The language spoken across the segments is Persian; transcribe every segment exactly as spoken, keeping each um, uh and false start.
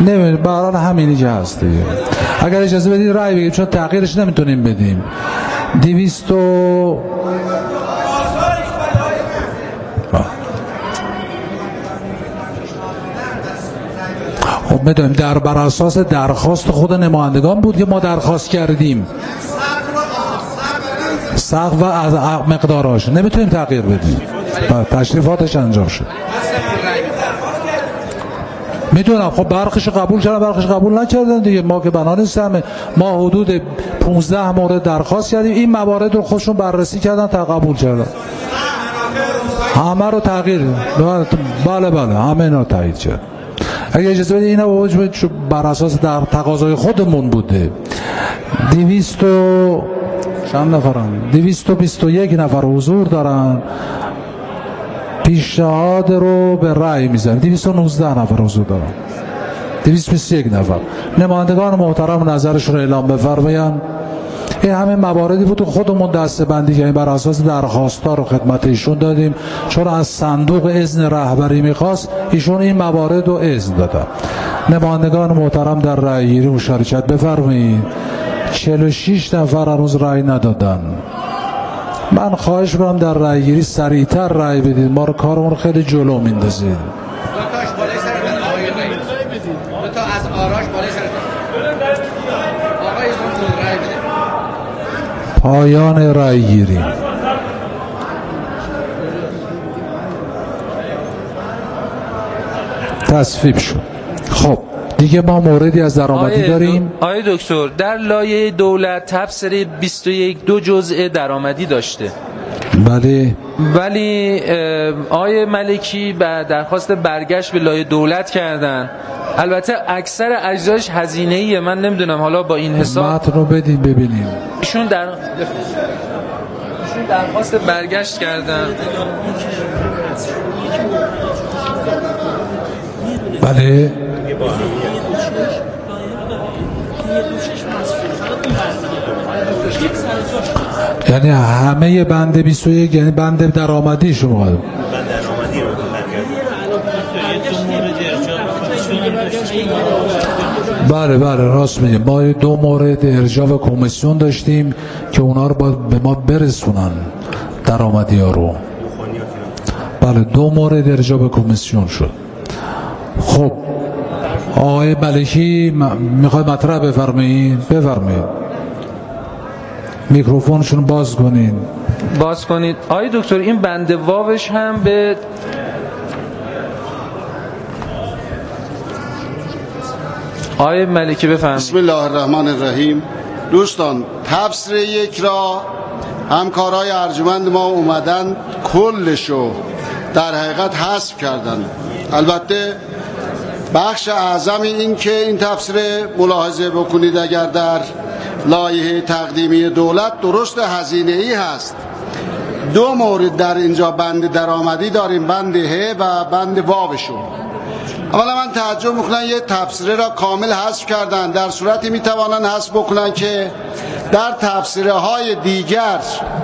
نمیدونم به هر حال همینی که هست دیگه. اگر اجازه بدید رأی بگیم چون تغییرش نمیتونیم بدیم. دویست و خب میدونیم در بر اساس درخواست خود نمایندگان بود که ما درخواست کردیم سقف و از مقداراش نمیتونیم تغییر بدیم، تشریفاتش انجام شد. میدونم خب برخش قبول کردن برخش قبول نکردن دیگه، ما که بنا نیستیم. ما حدود پانزده مورد درخواست کردیم، این موارد رو خودشون بررسی کردن تا قبول کردن، همه رو تغییر بله بله همه اینا رو تایید کرد. اگه اجازه بدید اینا بر اساس در تقاضای خودمون بوده. دویست و چند نفرم؟ دویست و بیست و یک نفر حضور دارن. پیشنهاد رو به رأی میذارم. دویست و نوزده نفر حضور دارن. دویست و بیست و یک نفر. نمایندگان محترم نظرشون رو اعلام بفرمایند. این همه مواردی بود که خودمون دسته بندی کردیم، بر اساس درخواست‌ها رو خدمت ایشون دادیم، چون از صندوق اذن رهبری میخواست ایشون این موارد رو اذن دادن. نمایندگان محترم در رأی گیری مشارکت بفرمایید. چهل و شش نفر هنوز رأی ندادن. من خواهش می‌کنم در رأی گیری سریعتر رأی بدید، ما رو کارمون رو خیلی جلو میندازید. تا از آراش بالای سر آقای زون رأی بده. پایان رأی گیری. تصویب شد. خب دیگه ما موردی از درآمدی داریم. آقای دکتر در لایحه دولت تبصره بیست و یک دو جزء درآمدی داشته. بله. ولی آقای ملکی به درخواست برگشت به لایحه دولت کردن. البته اکثر اجزاش هزینه‌ایه، من نمیدونم حالا با این حساب متن رو بدین ببینیم. ایشون در ایشون درخواست برگشت کردن. بله. یعنی همه بند بیست و یک یعنی بند درآمدی شما. بند درآمدی رو بله بله راست میگه. ما دو مورد ارجاع و کمیسیون داشتیم که اونا رو باید به ما برسونن درآمدی ها رو. بله دو مورد ارجاع و کمیسیون شد. خب آقای ملکی میخوای مطرح بفرمایید؟ بفرمایید. میکروفونشون باز کنین. باز کنید. آقای دکتر این بند واوش هم به آقای ملکی بفرمایید. بسم الله الرحمن الرحیم. دوستان تبصره یک را همکارای ارجمند ما اومدن کلشو در حقیقت حذف کردن. البته بخش اعظم این که این تبصره ملاحظه بکنید اگر در لایحه تقدیمی دولت درست هزینه‌ای هست. دو مورد در اینجا بند درآمدی داریم، بند ه و بند واوشون. اولا من تعجب میکنم یه تبصره را کامل حذف کردن، در صورتی میتوانن حذف بکنن که در تبصره های دیگر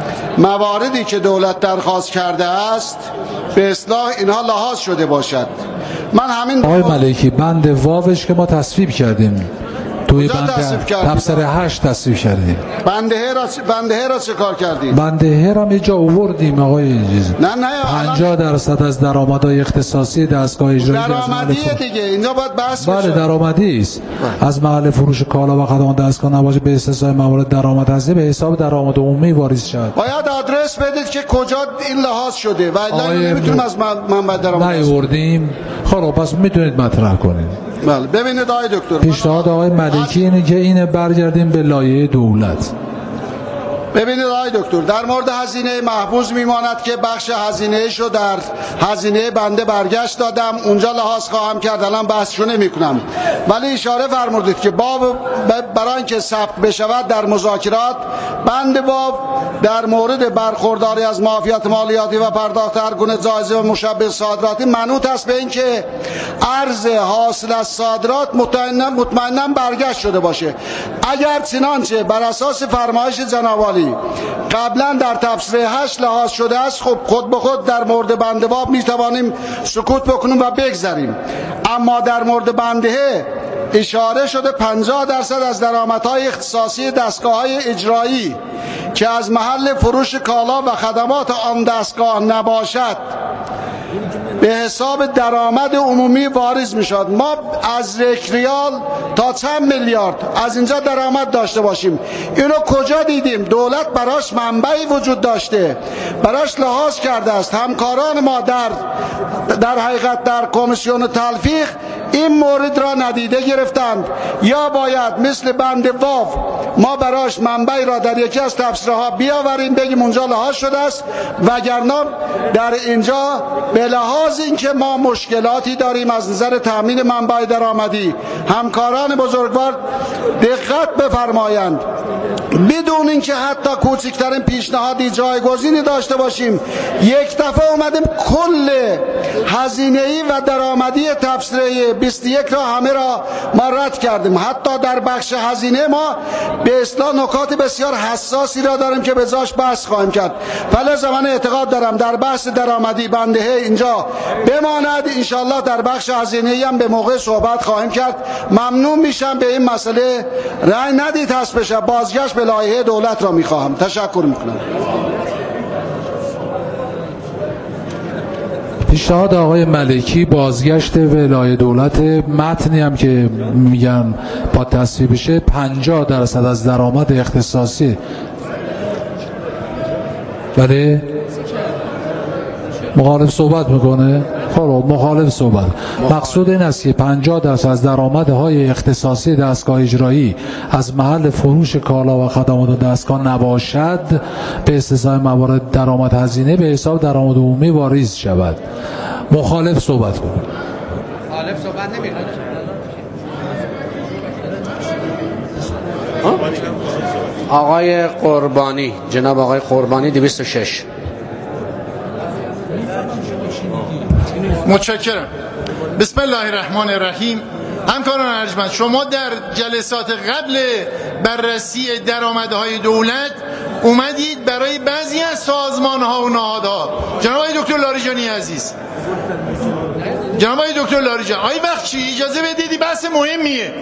مواردی که دولت درخواست کرده است به اصلاح اینها لحاظ شده باشد. من همین آقای ملکی بند واوش که ما تصویب کردیم توی بند تبصره هشت تصویب کردیم. بند ه را بند ه را چه کار کردیم؟ بند ه را یه جا آوردیم آقای عزیز. نه نه پنجاه درصد از درآمدهای اختصاصی دستگاه اجرایی درآمدیه دیگه، اینجا باید بحث بشه. بله درآمدی است. از محل فروش کالا و خدمات دستگاه نباشه به استثنای موارد درآمد هستی به حساب درآمد عمومی واریز شود. باید آدرس بدید که کجا این لحاظ شده و الا نمیتونیم از منبع درآمد نیاوردیم. خب پس میتونید مطرح کنید. بله ببینید آقای دکتر، پیشنهاد آقای ملکی اینه که اینه برگردیم به لایحه دولت. ببینید آقای دکتر در مورد هزینه محفوظ میماند که بخش هزینه شو در هزینه بنده برگشت دادم، اونجا لحاظ خواهم کرد، الان بحثشو نمیکنم. ولی اشاره فرمودید که باب برای اینکه ثبت بشود در مذاکرات بند باب در مورد برخورداری از معافیت مالیاتی و پرداخت هر گونه جایزه و مشبه صادراتی منوط است به اینکه ارز حاصل از صادرات مطمئنا مطمئنا برگشت شده باشه. اگر چنانچه بر اساس فرمایش جناب عالی قبلا در تبصره هشت لحاظ شده است، خب خود به خود در مورد بند باب می توانیم سکوت بکنیم و بگذاریم. اما در مورد بند ه اشاره شده پنجاه درصد از درآمدهای اختصاصی دستگاه‌های اجرایی که از محل فروش کالا و خدمات آن دستگاه نباشد به حساب درآمد عمومی واریز میشد. ما از یک ریال تا چند میلیارد از اینجا درآمد داشته باشیم، اینو کجا دیدیم؟ دولت براش منبعی وجود داشته، براش لحاظ کرده است. همکاران ما در در حقیقت در کمیسیون تلفیق این مورد را ندیده گرفتند. یا باید مثل بند واو ما براش منبعی را در یکی از تفسیرها ها بیاوریم بگیم اونجا لحاظ شده است، وگرنه در اینجا به لحاظ اینکه ما مشکلاتی داریم از نظر تامین منبع درآمدی، همکاران بزرگوار دقت بفرمایند بدون اینکه حتی کوچکترین پیشنهادی جایگزینی داشته باشیم یک دفعه اومدیم کل هزینه‌ای و درآمدی تفسیره بیست و یک را همه را ما رد کردیم. حتی در بخش هزینه ما به اصطلاح نکات بسیار حساسی را داریم که به جاش بحث خواهیم کرد. فلذا من اعتقاد دارم در بحث درآمدی بنده اینجا بماند، انشالله در بخش هزینه‌ای هم به موقع صحبت خواهیم کرد. ممنون میشم به این مسئله رأی ندید هست بشه. بازگشت به لایحه دولت را میخواهم. تشکر میکنم. پیشنهاد آقای ملکی بازگشت به لایحه دولت، متنی هم که میگن با تصویب بشه پنجاه درصد از درآمد اختصاصی. بله مخالف صحبت میکنه؟ خب مخالف صحبت. مقصود این است که پنجاه درصد از درآمدهای اختصاصی دستگاه اجرایی از محل فروش کالا و خدمات دستگاه نباشد به استثنای موارد درآمد هزینه به حساب درآمد عمومی واریز شود. مخالف صحبت کنه. مخالف صحبت نمیکنه. آقای قربانی، جناب آقای قربانی دویست و شش. متشکرم. بسم الله الرحمن الرحیم. همکاران ارجمند، شما در جلسات قبل بررسی درآمدهای دولت اومدید برای بعضی از سازمان‌ها و نهادها، جناب آقای دکتر لاریجانی عزیز، جناب آقای دکتر لاریجانی، آقای بخشی اجازه بدید بحث مهمیه.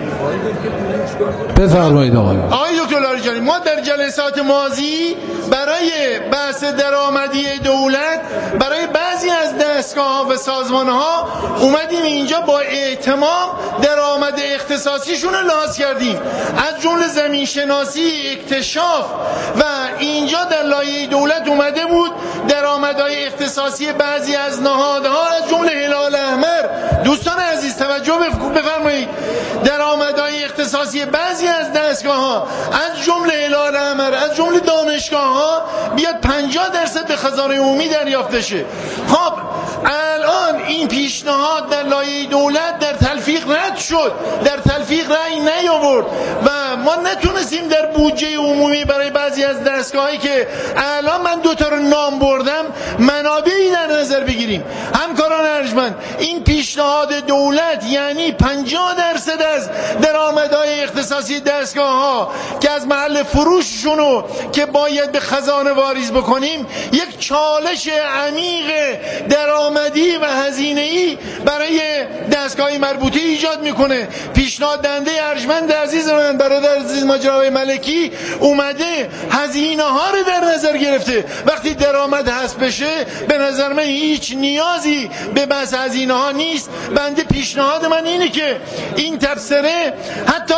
بفرمایید آقای آقای دکتر لاریجانی، ما در جلسات ماضی برای بحث درآمدی دولت برای بعضی از دستگاه‌ها و سازمان‌ها اومدیم اینجا با اهتمام درآمد اختصاصیشون رو لحاظ کردیم، از جمله زمین شناسی، اکتشاف، و اینجا در لایحه دولت اومده بود درآمدهای اختصاصی بعضی از نهادها از جمله هلال احمر. دوستان عزیز توجه بفرمایید، درآمدهای اختصاصی بعضی از دستگاه‌ها از جمله هلال احمر، از جمله دانشگاه‌ها بیاد پنجاه درصد به خزانه عمومی دریافت شه. خب الان این پیشنهاد در لایحه دولت در تلفیق رد شد، در تلفیق رأی نیاورد و ما نتونستیم در بودجه عمومی برای بعضی از دستگاهایی که الان من دو تا رو نام بردم منابعی در نظر بگیریم. همکاران ارجمند، این پیشنهاد دولت یعنی پنجاه درصد از درآمدهای اختصاصی دستگاه‌ها که از محل فروششونو که باید به خزانه واریز بکنیم، یک چالش عمیق درآمدی و هزینه‌ای برای دستگاه مربوطه ایجاد میکنه. پیشنهاد دهنده ارجمند عزیز من برادر عزیز ما جناب ملکی اومده هزینه ها رو در نظر گرفته. وقتی درآمد حسب بشه به نظر من هیچ نیازی به بحث هزینه ها نیست. بنده پیشنهاد من اینه که این تبصره حتی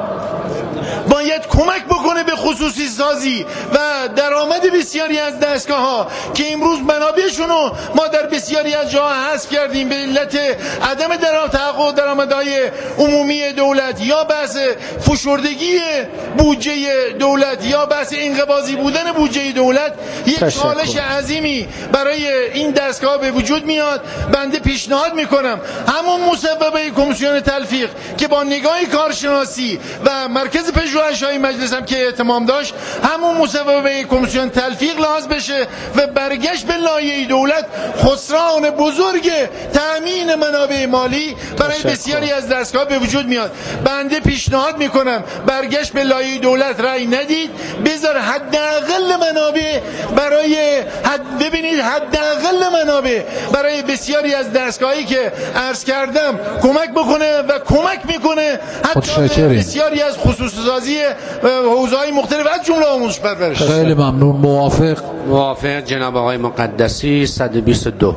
باید کمک بکنه به خصوصی سازی و درآمد بسیاری از دستگاه ها که امروز منابعشونو ما در بسیاری از جاها حذف کردیم به علت عدم تحقق درآمدهای عمومی دولت، یا بحث فشردگی بودجه دولت، یا بحث انقباضی بودن بودجه دولت. یک چالش عظیمی برای این دستگاه به وجود میاد. بنده پیشنهاد میکنم همون مصوبه کمیسیون تلفیق که با نگاه کارشناسی و مرکز پژوهش‌های مجلس هم که اهتمام انجام داشت همون مصوبه کمیسیون تلفیق لحاظ بشه و برگشت به لایحه دولت خسران بزرگ تأمین منابع مالی برای بسیاری از دستگاه به وجود میاد. بنده پیشنهاد میکنم برگشت به لایحه دولت رأی ندید، بذار حداقل منابع برای حد ببینید حداقل منابع برای بسیاری از دستگاهی که عرض کردم کمک بکنه و کمک میکنه حتی بسیاری از خصوصی سازی حوزه‌های مختلف از جمله آموزش پرورش. خیلی ممنون. موافق؟ موافق جناب آقای مقدسی. صد و بیست و دو.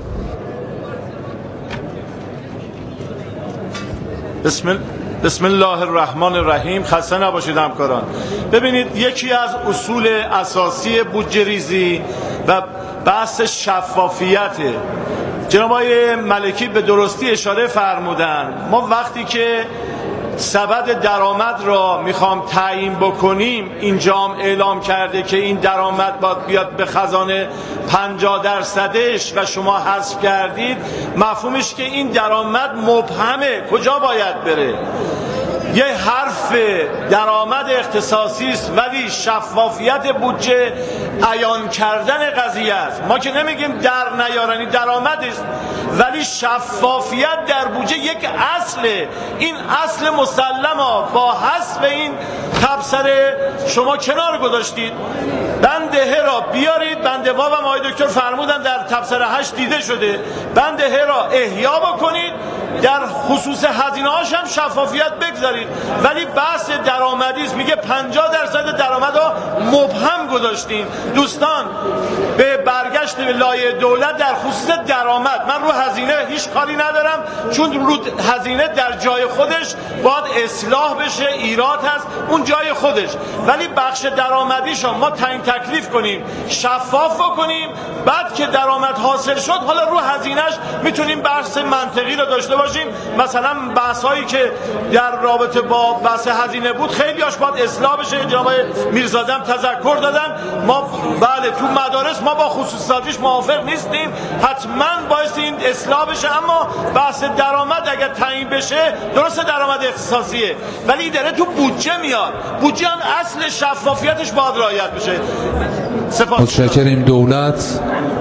بسم بسم الله الرحمن الرحیم. خسته نباشید همکاران. ببینید یکی از اصول اساسی بودجه ریزی و بحث شفافیته. جناب آقای ملکی به درستی اشاره فرمودن ما وقتی که سبد درآمد را میخوام تعیین بکنیم اینجا هم اعلام کرده که این درآمد باید بیاد به خزانه پنجاه درصدش و شما حذف کردید، مفهومش که این درآمد مبهمه کجا باید بره. یه حرف درآمد اختصاصی است ولی شفافیت بودجه عیان کردن قضیه است. ما که نمیگیم در نیارنی درآمد است ولی شفافیت در بودجه یک اصله. این اصل مسلمه با حذف این تبصره شما کنار گذاشتید. بند ه را بیارید، بند واو هم آقای دکتر فرمودن در تبصره هشت دیده شده، بند ه را احیا بکنید، در خصوص هزینه هاش هم شفافیت بگذارید. ولی بحث درآمدی است، میگه پنجاه درصد درآمد ها مبهم گذاشتیم. دوستان به برگشت به لایحه دولت در خصوص درآمد من رو هزینه هیچ کاری ندارم چون رو هزینه در جای خودش باید اصلاح بشه، ایراد هست اون جای خودش، ولی بخش درآمدیشو ما تعیین تکلیف کنیم، شفاف کنیم، بعد که درآمد حاصل شد حالا رو هزینهش میتونیم بحث منطقی رو داشته باشیم. مثلا بحثایی که در رابطه با بحث هزینه بود خیلی هاش باید اصلاح بشه. جناب میرزاده هم تذکر دادن. ما بله تو مدارس ما با خصوصیاتش موافق نیستیم، حتما باید این اصلاح بشه، اما بحث درآمد اگر تعیین بشه درست درآمد اختصاصیه ولی داره تو بودجه میاد، بودجه هم اصل شفافیتش باید رعایت بشه. سپاس. متشکریم. دولت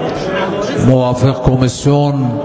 موافق کمیسیون.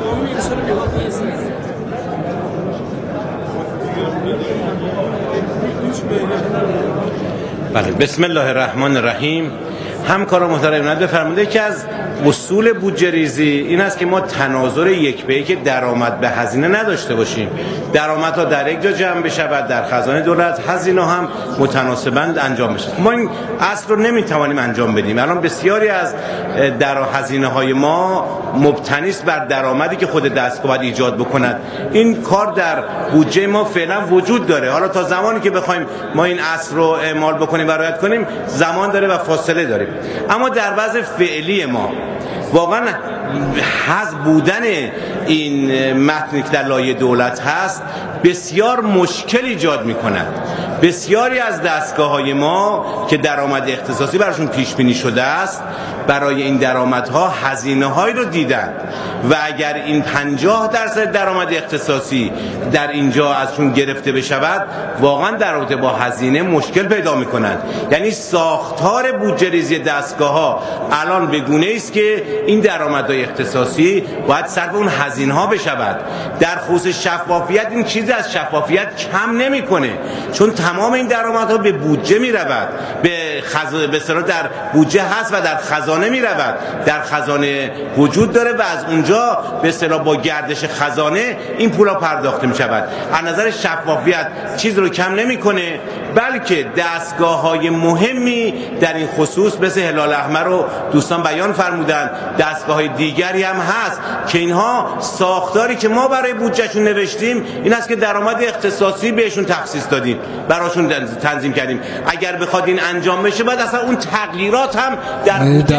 بله بسم الله الرحمن الرحیم. همکاران محترم ند بفرمایید که از اصول بودجه ریزی این است که ما تناظر یک به یک درآمد به هزینه نداشته باشیم. درآمدها در یک جا جمع بشود در خزانه دولت، هزینه هم متناسباً انجام بشه. ما این اصل رو نمیتوانیم انجام بدیم. الان بسیاری از در هزینه های ما مبتنی است بر درآمدی که خود دستگاه باید ایجاد بکند. این کار در بودجه ما فعلا وجود داره. حالا تا زمانی که بخوایم ما این اصل رو اعمال بکنیم و رعایت کنیم زمان داره و فاصله داریم. اما در وضع فعلی ما واقعا حذف بودن این متنی که در لایحه دولت هست بسیار مشکل ایجاد می‌کند. بسیاری از دستگاه‌های ما که درآمد اختصاصی براشون پیش بینی شده است برای این درآمدها هزینه‌هایی رو دیدن و اگر این پنجاه درصد درآمد اختصاصی در اینجا ازشون گرفته بشود واقعا در رابطه با هزینه مشکل پیدا می‌کنند. یعنی ساختار بودجه ریزی دستگاه‌ها الان به گونه‌ای است که این درآمدهای اختصاصی باید صرف اون هزینه‌ها بشود. در خصوص شفافیت این چیزی از شفافیت کم نمی‌کنه چون تمام این درآمدها به بودجه می‌رود، به خزانه به اصطلاح در بودجه هست و در خزانه می‌رود، در خزانه وجود داره و از اونجا به اصطلاح با گردش خزانه این پولا پرداخته می‌شود. از نظر شفافیت چیز رو کم نمی‌کنه بلکه دستگاه‌های مهمی در این خصوص مثل هلال احمر رو دوستان بیان فرمودن، دستگاه‌های دیگری هم هست که اینها ساختاری که ما برای بودجهشون نوشتیم این است که درآمد اختصاصی بهشون تخصیص دادیم، براشون تنظیم کردیم. اگر بخواد این انجام بشه بعد اصلا اون تغییرات هم در در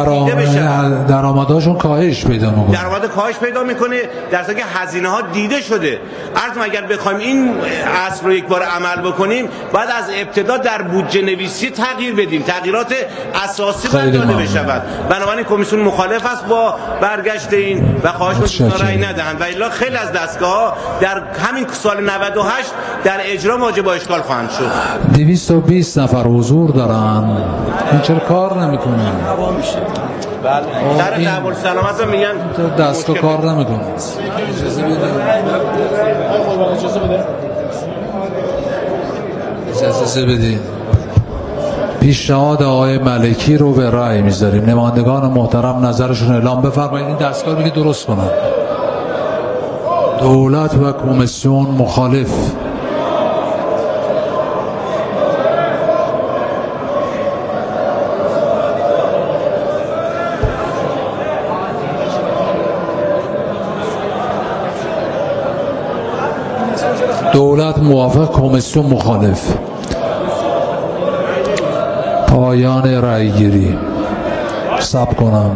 دیده بشن. درآمدهاشون کاهش پیدا میکنه. درآمد کاهش پیدا میکنه در حالی که هزینه ها دیده شده. عرض اگر بخوایم این اصل رو یک بار عمل بکنیم بعد از ابتدا در بودجه نویسی تغییر بدیم، تغییرات اساسی باید داده بشود. بنابراین کمیسیون مخالف است با برگشت این و خواهش می‌کنم رأی ندهند و الا خیلی از دستگاه‌ها در همین سال نود و هشت در اجرا مواجه با اشکال خواهند شد. دویست و بیست نفر حضور دارن، این چرا کار نمیکنه؟ در تحول سلامت رو میگن دستگاه کار نمیکنه. اجازه بدید. پیشنهاد آقای ملکی رو به رأی میذاریم. نمایندگان محترم نظرشون اعلام بفرمایید. این دستگاه رو بگید درست کنن. دولت و کمیسیون مخالف. دولت موافق، کمیسیون مخالف. پایان رأی گیری. صبر کنم.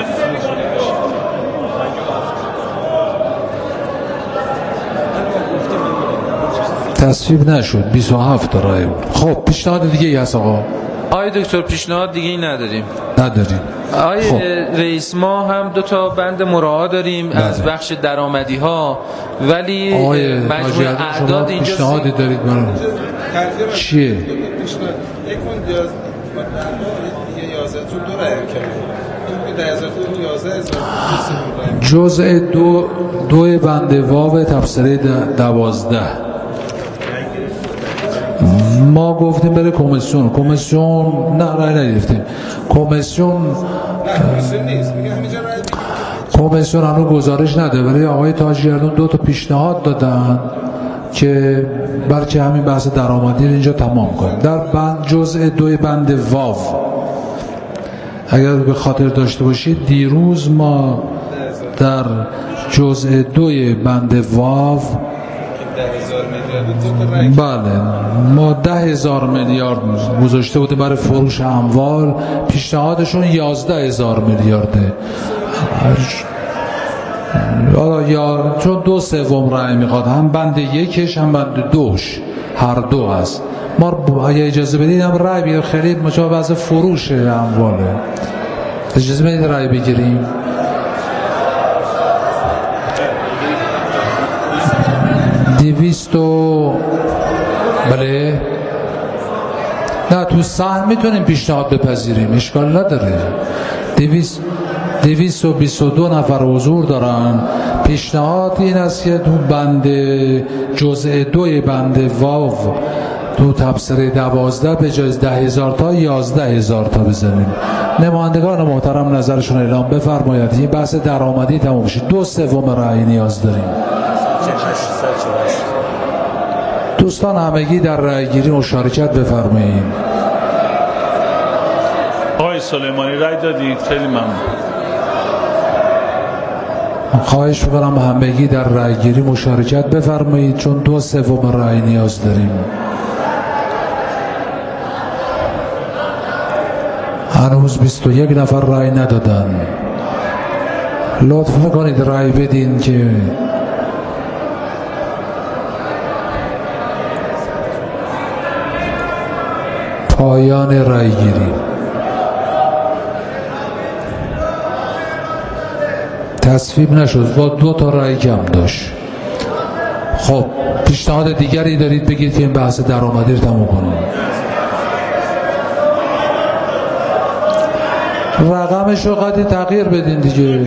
تصویب نشد. بیست و هفت رأی بود. خب پیشنهاد دیگه ای هست آقا؟ آقای دکتر پیشنهاد دیگه ای نداریم. نداریم. آقای خب. رئیس ما هم دو تا بند مراعات داریم بله. از بخش درآمدی ها، ولی مجموع اعداد اینجا پیشنهادی دارید برای چیه؟ یک اون یازده تو دو رأی کرد. جزء دو دو بند واو تفسیره دوازده ما گفتیم بره کمیسیون. کمیسیون نه رأی نگرفتیم. کمیسیون کمیسیون هنوز گزارش نده، ولی آقای تاجگردون دو تا پیشنهاد دادن که بلکه همین بحث درآمدی رو اینجا تمام کنیم. در بند جزء دوی بند واو اگر به خاطر داشته باشید دیروز ما در جزء دوی بند واو بله ما ده هزار میلیارد گذاشته بودیم برای فروش اموال، پیشنهادشون یازده هزار میلیارده. یا چون دو سوم رأی میخواد، هم بند یکش هم بند دوش، هر دو هست. ما اگه اجازه بدید هم رأی بگیر خرید مجاب از فروش امواله. اجازه بدید رأی بگیریم. دویست و بله نه تو سهم میتونیم پیشنهاد بپذیریم، اشکال نداره. دویست دویست و بیست و دو نفر حضور دارن. پیشنهاد این است که تو بند جزء دوی بند واو تو تبصره دوازده به جای ده هزار تا یازده هزار تا بزنیم. نمایندگان محترم نظرشون اعلام بفرماید. این بحث درآمدی تموم شد. دو سوم رأی نیاز داریم. دوستان همگی در رأی گیری مشارکت بفرمایید. آقای سلیمانی رأی دادید، خیلی ممنون. خواهش می‌کنم همگی در رأی گیری مشارکت بفرمایید چون دو سوم رأی نیاز داریم. هنوز بیست و یک نفر رأی ندادن. لطف کنید رأی بدین که پایان رأی گیری. تصویب نشد، با دو تا رأی کم داشت. خب پیشنهاد دیگری دارید بگید که این بحث درآمدی رو تموم کنیم. رقمش رو قدی تغییر بدین دیگه.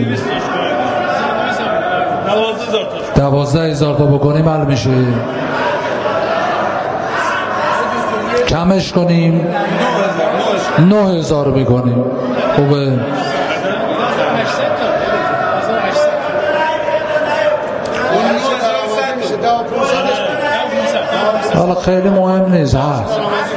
دوازده هزار تا بکنیم حل میشه. کمش کنیم نه هزار میکنیم. خوبه. حالا خیلی مهم نیست. هست هزینه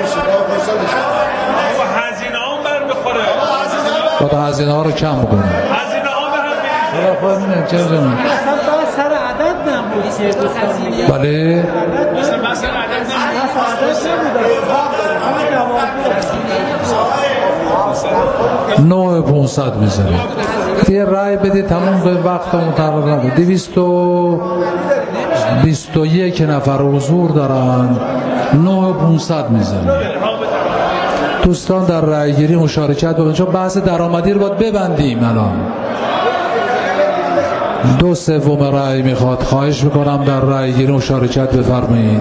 هم بر بخوره. باید هزینه ها رو کم کنیم. هزینه ها به هم حالا خواهد چه زمین سر عدد نمود. بله مثلا عدد نمود. نه پونصد میزنیم یه رای بدید تموم به وقتمون تقریبا نبود. دویست و بیست و یک نفر حضور دارن، نه پونصد میزنیم. دوستان در رای گیری مشارکت بکنید چون بحث درآمدی رو باید ببندیم. الان دو سوم رای میخواد، خواهش میکنم در رای گیری مشارکت بفرمایید.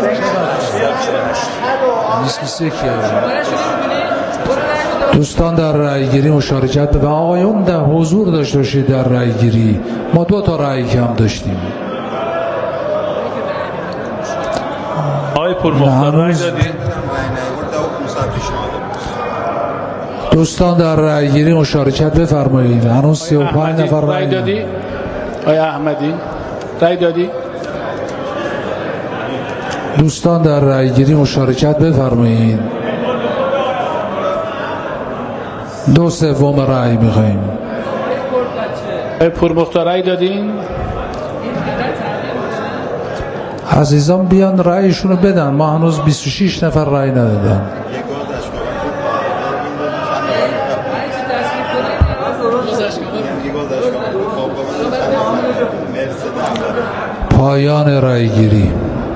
دوستان در رای گیری مشارکت بفرمایید. آقایون در حضور داشته باشید در رای گیری. ما دو تا رای کم داشتیم. آقای پورمختار رای دادین؟ دوستان در رای گیری مشارکت بفرمایید. هنوز سی و پنج نفر رای دادی؟ آقای احمدی رای دادی؟ دوستان در رای گیری مشارکت بفرمایید. دو سوم رای میخوایم. آقای پورمختار رای دادین؟ عزیزان بیان رایشون رو بدن. ما هنوز بیست و شش نفر رای ندادن. پایان رای گیری.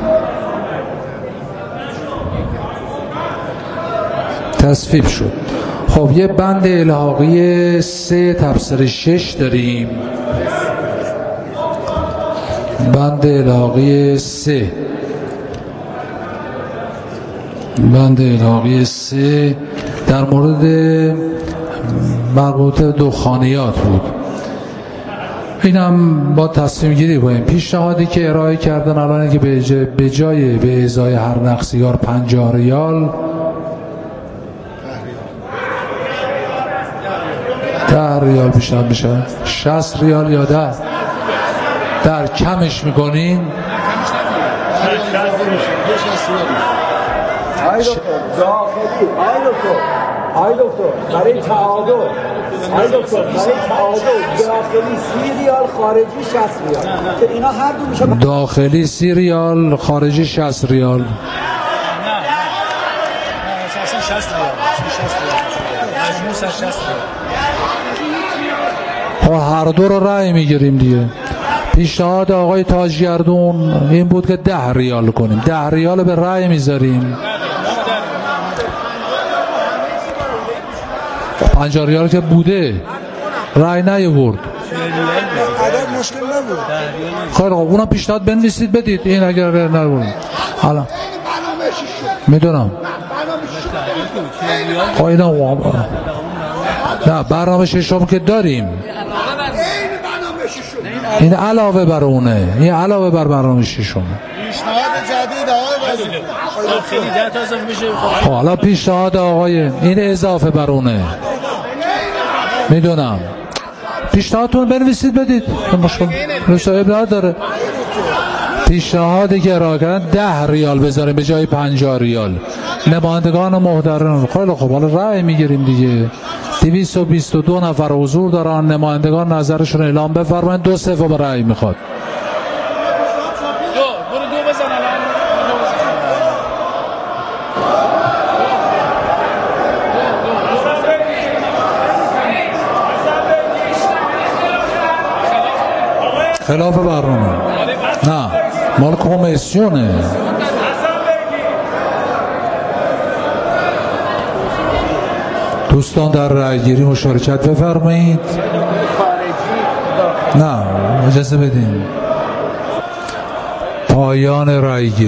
تصویب شد. خب یه بند الحاقی سه تبصره شش داریم. بند الحاقی سه بند الحاقی سه در مورد مربوط دخانیات بود. اینم با تصمیم گیری کنیم. پیشنهادی که ارائه کردن الان که به جای به جای به ازای هر نخ سیگار پنجاه ریال ده ریال بیشتر میشه، شصت ریال یا ده در کمش میکنین. آی دکتر داخلی، آی دکتر آی دکتر برای تعادل، آی دکتر برای تعادل داخلی سی ریال خارجی شصت ریال که اینا هر دو میشه داخلی سی ریال خارجی شصت ریال. نه نه اساسا شصت ریال شصت ریال مجموع شصت ریال. هر دو رو رأی میگیریم دیگه. پیشنهاد آقای تاجگردون این بود که ده ریال کنیم. ده ریال به رأی میذاریم. پنجاه ریال که بوده رأی نیاورد. عدد مشکل نبود. خیلی خوب اونم پیشنهاد بنویسید بدید. این اگر نیاورد حالا میدونم اینا نه برنامه ششم که داریم. این علاوه بر اونه. این علاوه بر برنامه ششم. پیشنهاد جدید آقای وزیر خیلی ده تا اضافه میشه. حالا پیشنهاد آقای این اضافه بر اونه. میدونم پیشنهادتون بنویسید بدید. مشکل رسایب نداره. پیشنهادی که ارائه کردن ده ریال بذاریم به جای پنجاه ریال. نمایندگان محترم خیلی خوب حالا رأی میگیریم دیگه. دویست و بیست و دو نفر حضور دارن. نمایندگان نظرشون اعلام بفرمایید. دو سوم رأی میخواد. دو برو دو بزن الان. خلاف برنامه نه مال کمیسیونه. دوستان در رأی گیری مشارکت بفرمایید. نه اجازه بدین. پایان رأی گیری.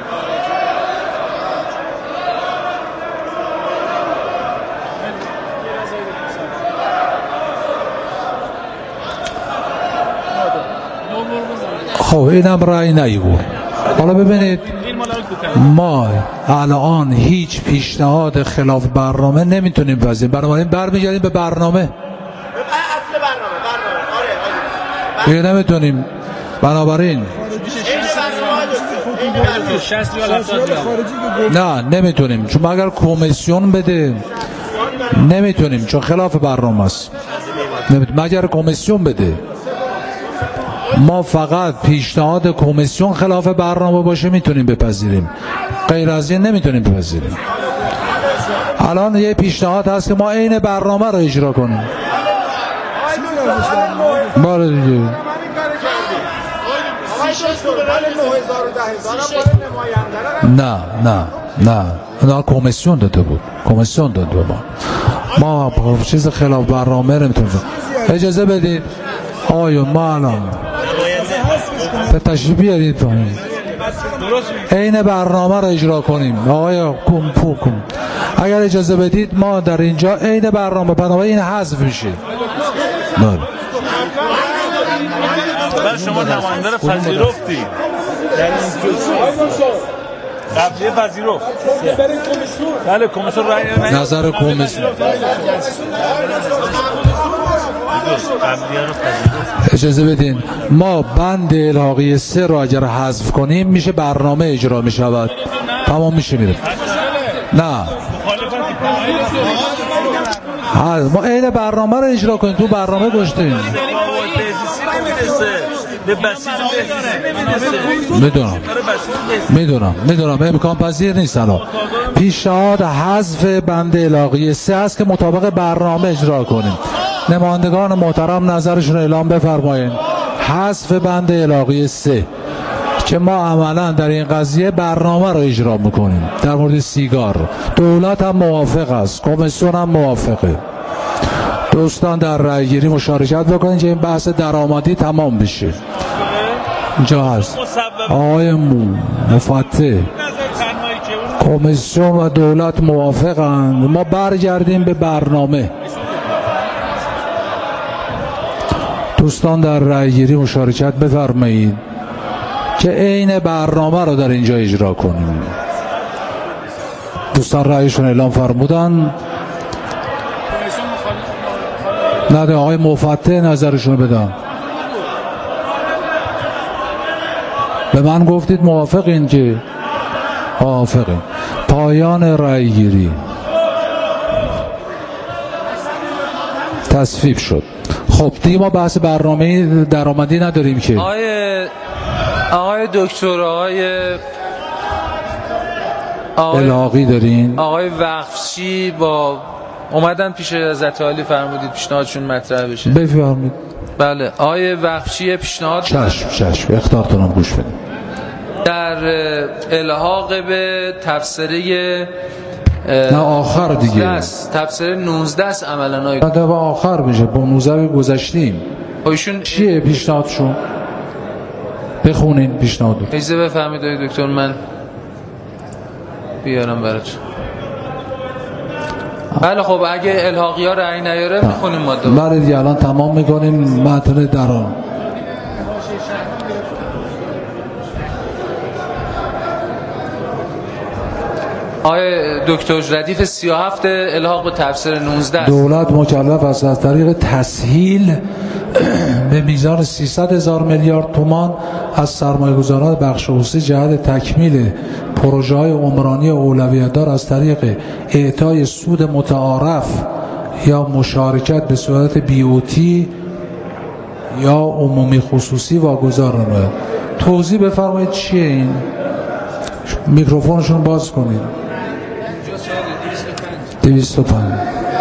خب اینم رأی نیاورد. حالا ببینید ما الان هیچ پیشنهاد خلاف برنامه نمیتونیم بپذیریم. بنابراین برمیگردیم به برنامه. اصل برنامه برنامه آره نمیتونیم. بنابراین نه نمیتونیم چون اگر کمیسیون بده نمیتونیم چون خلاف برنامه است. مگر کمیسیون بده. ما فقط پیشنهاد کمیسیون خلاف برنامه باشه میتونیم بپذیریم. غیر از این نمیتونیم بپذیریم. الان یه پیشنهاد هست که ما عین برنامه رو اجرا کنیم. بله دیگه. نه نه نه نه کمیسیون داده بود، کمیسیون داده بود. ما چیز خلاف برنامه نمیتونیم. اجازه بدید آیون ما الان به تشریف بیارید پایین عین برنامه رو اجرا کنیم. آقای کم پو کم اگر اجازه بدید ما در اینجا عین برنامه بنابراین این حذف میشه. بله بله شما نماینده رو پذیرفتی قبلیه پذیرفت. بله کمیسیون رأی نظر کمیسیون اجازه بدین ما بند الحاقی سه رو اگر حذف کنیم میشه برنامه اجرا میشود تمام میشه میره. نه ما عین برنامه رو اجرا کنیم تو برنامه گذاشتیم. میدونم میدونم میدونم امکان پذیر نیست. الان پیشنهاد حذف بند الحاقی سه است که مطابق برنامه اجرا کنیم. نمایندگان محترم نظرشون رو اعلام بفرمایید. حذف بند الحاقی سه که ما عملا در این قضیه برنامه رو اجرا میکنیم. در مورد سیگار دولت هم موافق است، کمیسیون هم موافقه. دوستان در رأی گیری مشارکت بکنید که این بحث درآمدی تمام بشه. اینجا هست آقای مفتح، کمیسیون و دولت موافقند. ما برگردیم به برنامه. دوستان در رأی گیری مشارکت بفرمایید که عین برنامه رو در اینجا اجرا کنیم. دوستان رأیشون اعلام فرمودن. نه آقای مفتح نظرشون بدن. به من گفتید موافقین که موافقین. پایان رأی گیری تصویب شد. خب دیگه ما بحث برنامه درآمدی نداریم که. آقای آقای دکتر آقای آقای الحاقی دارین. آقای وقفچی با اومدن پیش حضرت عالی فرمودید پیشنهادشون مطرح بشه. بفرمایید. بله آقای وقفچی پیشنهاد چشم چشم اختارتون گوش بدید. در الحاق به تبصره نه آخر دیگه تبصره نوزده است عملاً های بعد با آخر میشه با نوزده گذشتیم. ایشون چیه پیشنهادشون؟ بخونین پیشنهادو. اجازه بفرمایید دکتر من بیارم براتون. بله خب اگه الحاقی ها رأی نیاره میخونیم ماده. بله دیگه الان تمام میکنیم متن درآمد. آقای دکتر ردیف سی و هفت الحاق به تفسیر نوزده. دولت مکلف است از طریق تسهیل به میزان سیصد هزار میلیارد تومان از سرمایه‌گذاران بخش خصوصی جهت تکمیل پروژه‌های عمرانی اولویت‌دار از طریق اعطای سود متعارف یا مشارکت به صورت بی او تی یا عمومی خصوصی واگذار نماید. توضیح بفرمایید چیه این؟ میکروفونشون باز کنید. دویست و پنج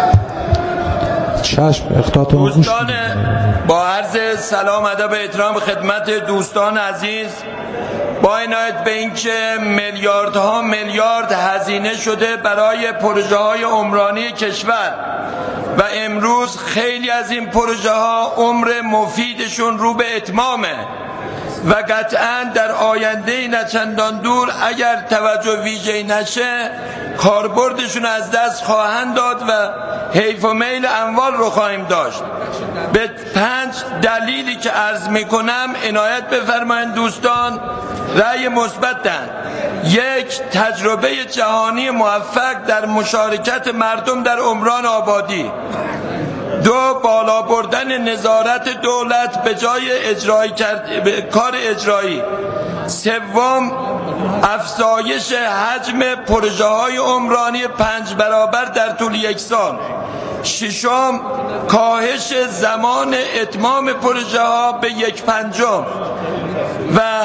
چشم اختاتون گوش دوستان با عرض سلام ادب احترام خدمت دوستان عزیز، با عنایت به اینکه میلیاردها میلیارد هزینه شده برای پروژه های عمرانی کشور و امروز خیلی از این پروژه ها عمر مفیدشون رو به اتمامه و قطعا در آینده نچندان دور اگر توجه ویژه‌ای نشه کاربردشون از دست خواهند داد و حیف و میل اموال رو خواهیم داشت. به پنج دلیلی که عرض میکنم عنایت بفرمایید دوستان. رأی مثبتن: یک، تجربه جهانی موفق در مشارکت مردم در عمران آبادی. دو، بالا بردن نظارت دولت به جای اجرایی کرد... کار اجرایی. سوم، افزایش حجم پروژه های عمرانی پنج برابر در طول یک سال. ششم، کاهش زمان اتمام پروژه ها به یک پنجم. و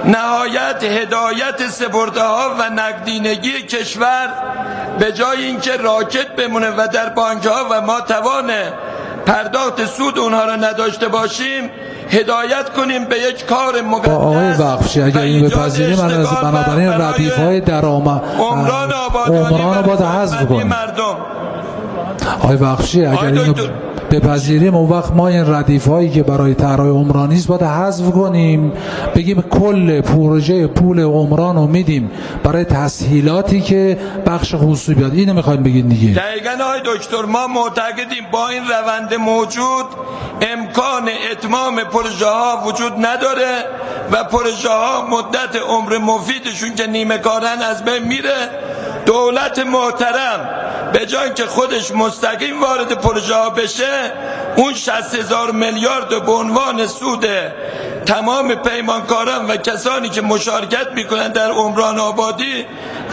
نهایت هدایت سپرده ها و نقدینگی کشور به جای اینکه راکت بمونه و در بانک ها و ما توان پرداخت سود اونها رو نداشته باشیم، هدایت کنیم به یک کار مقدس. آقای بخشی اگر این بپذیری من از بنابراین ردیف های درآمد عمران آبادانی عمران رو باید حذف کنیم. مردم. آقای بخشی اگر اینو بپذیریم اون وقت ما این ردیف هایی که برای طرح عمرانی است باید حذف کنیم، بگیم کل پروژه پول عمران رو میدیم برای تسهیلاتی که بخش خصوصی بیاد. اینو میخوایم بگین دیگه. دقیقاً آقای دکتر، ما معتقدیم با این روند موجود امکان اتمام پروژه ها وجود نداره و پروژه ها مدت عمر مفیدشون که نیمه کارن از بین میره. دولت محترم به جای که خودش مستقیم وارد پروژه ها بشه، اون شصت هزار میلیارد به عنوان سود تمام پیمانکاران و کسانی که مشارکت میکنن در عمران آبادی